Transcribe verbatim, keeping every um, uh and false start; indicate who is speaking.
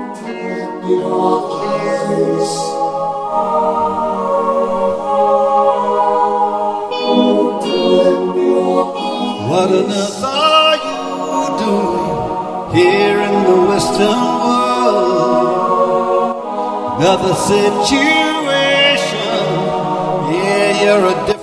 Speaker 1: What on earth are you doing here in the Western world? Another situation, yeah, you're a different